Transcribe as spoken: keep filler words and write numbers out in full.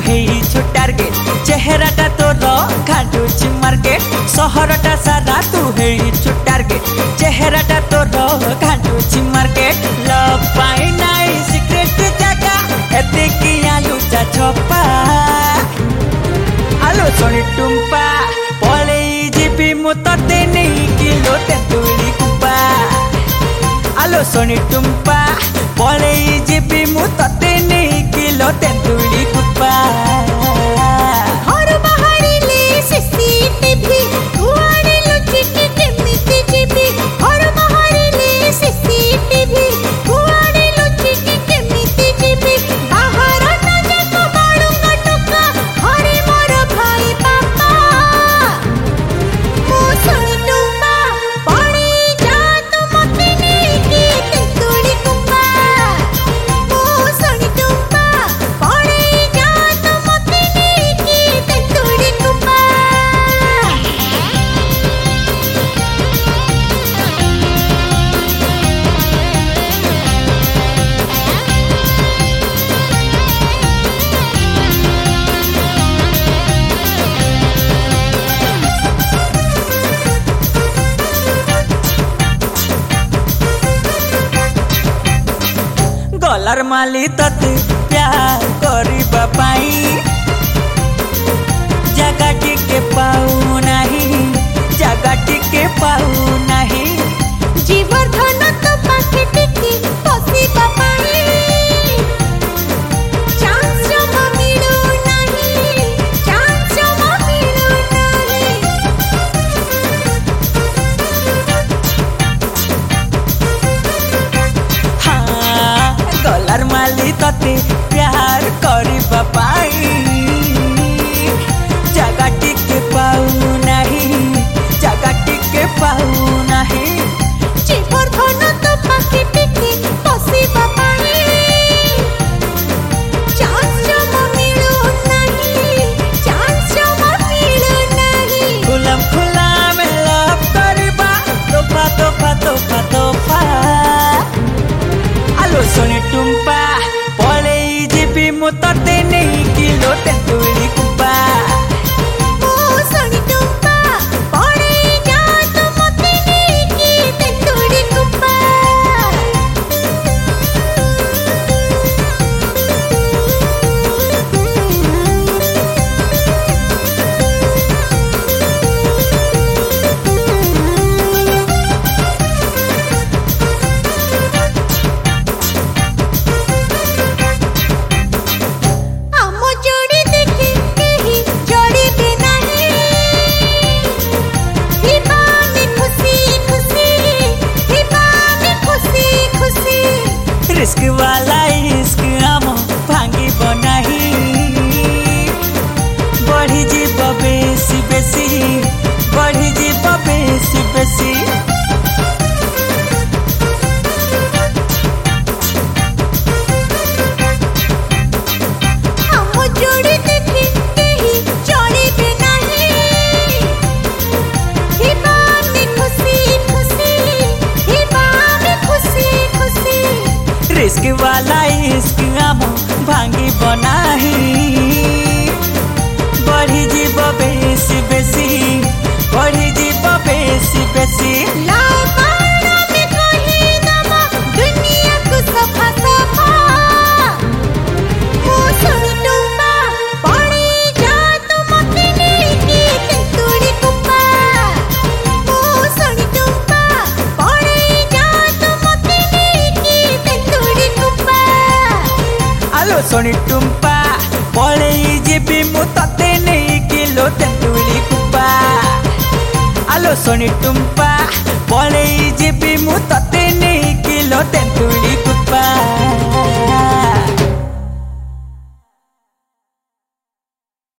ହେଇଛୁ ଟାର୍ଗେଟ ଚେହେରାଟା ତୋର ଘାଣ୍ଟୁଛି ମାର୍କେଟ ସହରଟା ସାରା ତୁ ହେଇଛୁ ଟାର୍ଗେଟ ଚେହେରାଟା ତୋର ଘାଣ୍ଟୁଛି ମାର୍କେଟ ଲଭ୍ ପାଇଁ ନାଇଁ ସିକ୍ରେଟ ଜାଗା ଏତିକି ଆଲୁଚା ଛପା ଆଲୋ ଶୁଣି ଟୁମ୍ପା ପଳେଇ ଯିବି ମୁଁ ତତେ ନେଇକି ଲୋ ତେନ୍ତୁଳି କୁମ୍ପା ଆଲୋ ଶୁଣି ଟୁମ୍ପା ପଳେଇ ଯିବି ମୁଁ ତତେ ନେଇକି ଲୋ ତେନ୍ତୁଳି କୁମ୍ପା गलार माली तते प्यार करिबा पाई जगह टिके पाऊ नहीं जगह टिके पाऊ नहीं जीवर्धन तो पाखे टिके पसिबा पाई चांस जमा मिलू नहीं चांस जमा मिलू नहीं हाँ गलार माली तते प्यार करिबा पाई जगह टिके पाऊ नहीं जगह टिके पाऊ नहीं जीवर्धन तो पाखे टिके पसिबा पाई चांस जमा मिलू नहीं चांस जमा मिलू नहीं खुलम खुला में लव करिबा तोफा तोफा तोफा तोफा आलो सुनी टुम्पा पळेई जिबी मु तते नेइकी लो तेन्तुली कुम्पा ओ सुनी टुम्पा पळेई जा तू मते नेइकी तेन्तुली कुम्पा आमो जोड़ी देखी केही जोड़ी भी नहीं हिबा में खुशी खुशी हिबा में खुशी खुशी रिस्क वाला इश्क आमो भांगी बनाही बढ़ी जीव बेसी बेसी बढ़ी जीव बेसी बेसी आमो जोड़ी देखी केही जोड़ी भी नहीं हिबा में खुशी खुशी हिबा में खुशी खुशी रिस्क वाला इश्क आमो भांगी बनाही बढ़ी जीव बेसी बेसी बढ़ी जीव बेसी बेसी लावाना में कोई दमा दुनिया को सफा सफा ओ सुनी टुम्पा पळेई जा तू मते नेइकी तेन्तुली कुम्पा ओ सुनी टुम्पा पळेई जा तू मते नेइकी तेन्तुली कुम्पा आलो सुनी टुम्पा पळेई जिबी मु तते नेइकी लो तेन्तुली कुम्पा आलो सुनी टुम्पा पळेई जिबी मु तते नेइकी लो तेन्तुली